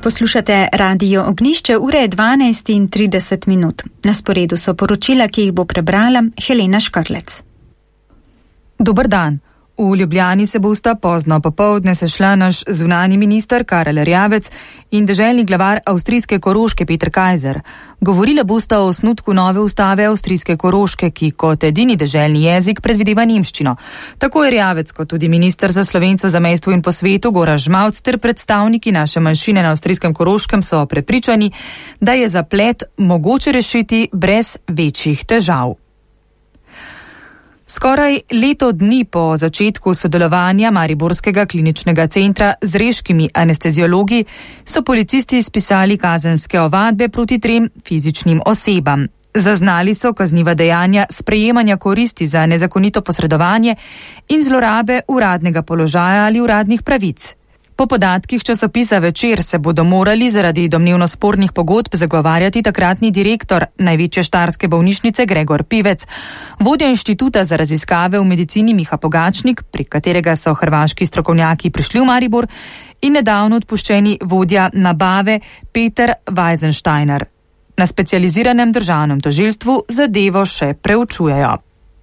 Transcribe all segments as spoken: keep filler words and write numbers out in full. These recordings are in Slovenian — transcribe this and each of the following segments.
Poslušate Radio Ognjišče, ure je dvanajst in trideset minut. Na sporedu so poročila, ki jih bo prebrala Helena Škrlec. Dober dan. V Ljubljani se bosta pozno popoldne sešla naš zunanji minister Karel Erjavec in deželni glavar avstrijske Koroške Peter Kajzer. Govorila bosta o osnutku nove ustave avstrijske Koroške, ki kot edini deželni jezik predvideva nemščino. Tako Erjavec kot tudi minister za Slovencev za mestu in po svetu Gorazd Žmauc ter predstavniki naše manjšine na avstrijskem Koroškem so prepričani, da je zaplet mogoče rešiti brez večjih težav. Skoraj leto dni po začetku sodelovanja Mariborskega kliničnega centra z reškimi anesteziologi so policisti spisali kazenske ovadbe proti trem fizičnim osebam. Zaznali so kazniva dejanja sprejemanja koristi za nezakonito posredovanje in zlorabe uradnega položaja ali uradnih pravic. Po podatkih časopisa Večer se bodo morali zaradi domnevno spornih pogodb zagovarjati takratni direktor največje štajerske bolnišnice Gregor Pivec, vodja inštituta za raziskave v medicini Miha Pogačnik, prek katerega so hrvaški strokovnjaki prišli v Maribor, in nedavno odpuščeni vodja nabave Peter Weisensteiner. Na specializiranem državnem tožilstvu zadevo še preučujejo.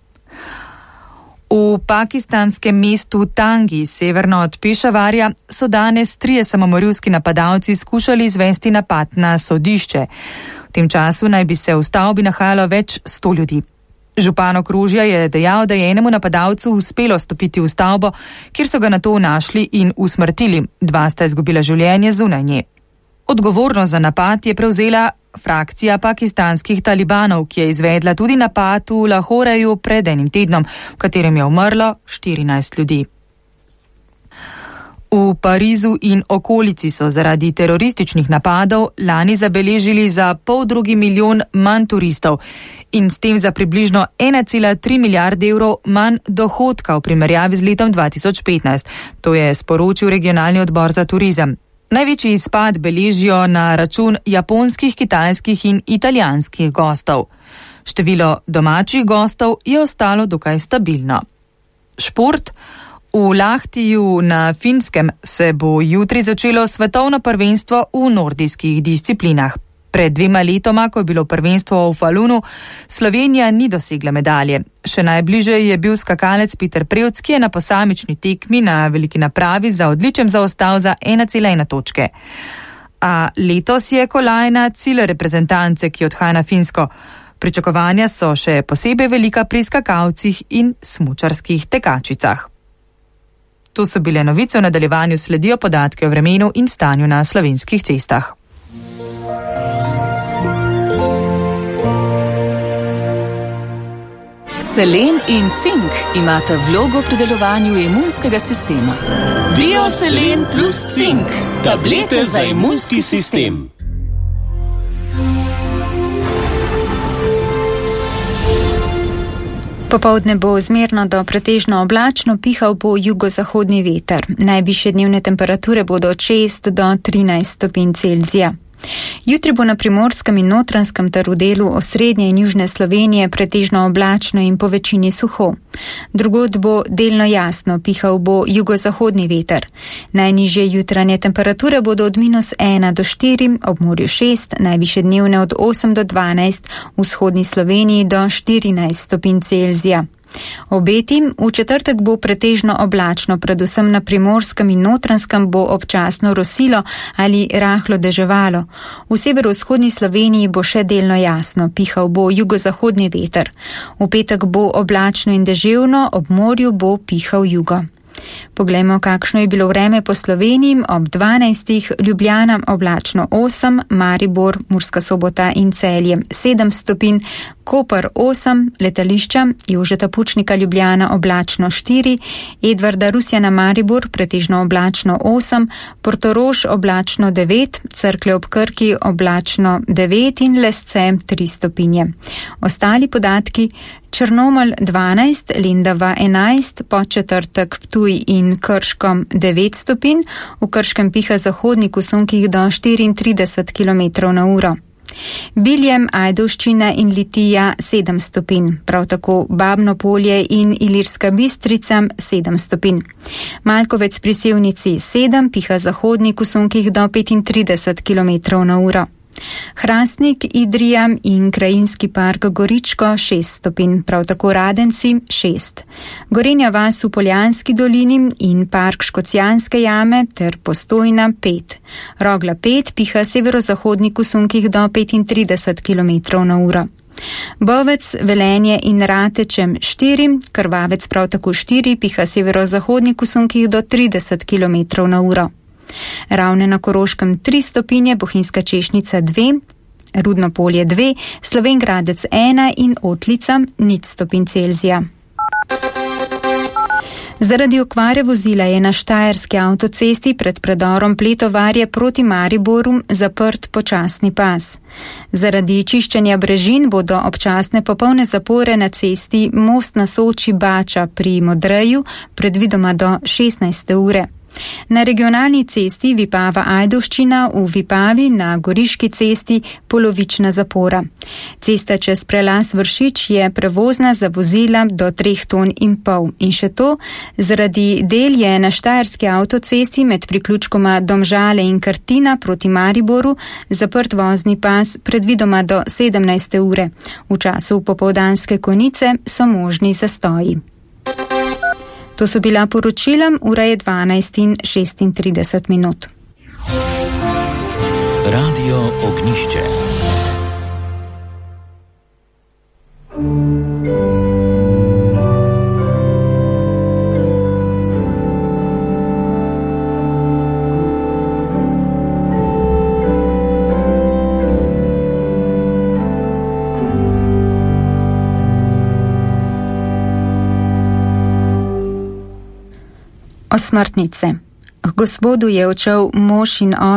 V pakistanskem mestu Tangi, severno od Pešavarja, so danes trije samomorilski napadalci skušali izvesti napad na sodišče. V tem času naj bi se v stavbi nahajalo več sto ljudi. Župan okrožja je dejal, da je enemu napadalcu uspelo stopiti v stavbo, kjer so ga nato našli in usmrtili. Dva sta izgubila življenje zunaj nje. Odgovornost za napad je prevzela frakcija pakistanskih talibanov, ki je izvedla tudi napad v Lahoreju pred enim tednom, v katerem je umrlo štirinajst ljudi. V Parizu in okolici so zaradi terorističnih napadov lani zabeležili za pol drugi milijon manj turistov in s tem za približno ena cela tri milijarde evrov manj dohodka v primerjavi z letom dva tisoč petnajst. To je sporočil regionalni odbor za turizem. Največji izpad beležijo na račun japonskih, kitajskih in italijanskih gostov. Število domačih gostov je ostalo dokaj stabilno. Šport. V Lahtiju na Finskem se bo jutri začelo svetovno prvenstvo v nordijskih disciplinah. Pred dvema letoma, ko je bilo prvenstvo v Falunu, Slovenija ni dosegla medalje. Še najbliže je bil skakalec Peter Prevc, ki je na posamični tekmi na veliki napravi za odličjem zaostal za ena cela ena točke. A letos je kolajna cilj reprezentance, ki odhaja na Finsko. Pričakovanja so še posebej velika pri skakalcih in smučarskih tekačicah. To so bile novice, v nadaljevanju sledijo podatke o vremenu in stanju na slovenskih cestah. Selen in cink imata vlogo pri delovanju imunskega sistema. Bioselen plus cink, tablete za imunski sistem. Popoldne bo zmerno do pretežno oblačno, pihal bo jugozahodni veter. Najvišje dnevne temperature bodo od šest do trinajst stopinj Celzija. Jutri bo na Primorskem in Notranjskem ter v delu osrednje in južne Slovenije pretežno oblačno in po večini suho. Drugod bo delno jasno, pihal bo jugozahodni veter. Najnižje jutranje temperature bodo od minus ena do štiri, ob morju šest, najvišje dnevne od osem do dvanajst, v vzhodni Sloveniji do štirinajst stopinj Celzija. Obeti, v četrtek bo pretežno oblačno, predvsem na Primorskem in Notranjskem bo občasno rosilo ali rahlo deževalo. V severovzhodni Sloveniji bo še delno jasno, pihal bo jugozahodni veter. V petek bo oblačno in deževno, ob morju bo pihal jugo. Poglejmo, kakšno je bilo vreme po Sloveniji. Ob dvanajstih Ljubljana oblačno osem, Maribor, Murska Sobota in Celje sedem stopinj, Koper osem, letališča Jožeta Pučnika Ljubljana oblačno štiri, Edvarda Rusjana Maribor pretežno oblačno osem, Portorož oblačno devet, Cerklje ob Krki oblačno devet in Lesce tri stopinje. Ostali podatki: Črnomelj dvanajst, Lendava enajst, Podčetrtek Ptuj in Krško devet stopinj, v Krškem piha zahodnik v sunkih do štiriintrideset kilometrov na uro. Biljem, Ajdovščina in Litija sedem stopinj, prav tako Babno Polje in Ilirska Bistrica sedem stopinj. Malkovec pri Sevnici sedem, piha zahodnik v sunkih do petintrideset kilometrov na uro. Hrastnik, Idrija in Krajinski park Goričko šest stopinj, prav tako Radenci šest. Gorenja vas v Poljanski dolini in park Škocjanske jame ter Postojna pet. Rogla pet, piha severozahodnik v sunkih do petintrideset kilometrov na uro. Bovec, Velenje in Ratečem štiri, Krvavec prav tako štiri, piha severozahodnik v sunkih do trideset kilometrov na uro. Ravne na Koroškem tri stopinje, Bohinjska Češnica dve, Rudno Polje dve, Slovengradec ena in Otlica nič stopinj Celzija. Zaradi okvare vozila je na štajerski avtocesti pred predorom Pletovarje proti Mariboru zaprt počasni pas. Zaradi čiščenja brežin bodo občasne popolne zapore na cesti Most na Soči Bača pri Modreju predvidoma do šestnajste ure. Na regionalni cesti Vipava Ajdovščina v Vipavi na Goriški cesti polovična zapora. Cesta čez prelaz Vršič je prevozna za vozila do treh ton in pol. In še to, zaradi del je na štajerski avtocesti med priključkoma Domžale in Krtina proti Mariboru zaprt vozni pas predvidoma do sedemnajste ure. V času popoldanske konice so možni zastoji. To so bila poročila, ura je dvanajst in šestintrideset minut. Radio Ognjišče. Osmrtnice. K Gospodu je odšel mož in